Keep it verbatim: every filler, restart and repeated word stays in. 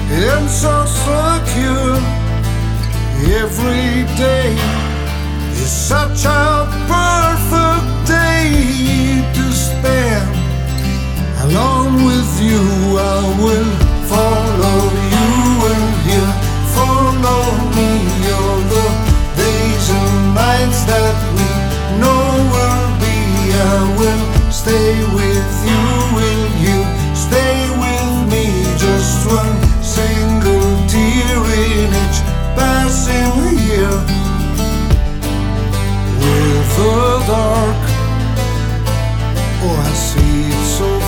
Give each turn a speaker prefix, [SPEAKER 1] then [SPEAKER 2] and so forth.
[SPEAKER 1] and so secure. Every day is such a perfect day to spend along with you. I will follow you, and you follow me. All the days and nights that we know will be. I will stay with you. Will you stay with me? Just one single tear in each passing year. With the dark, oh, I see it so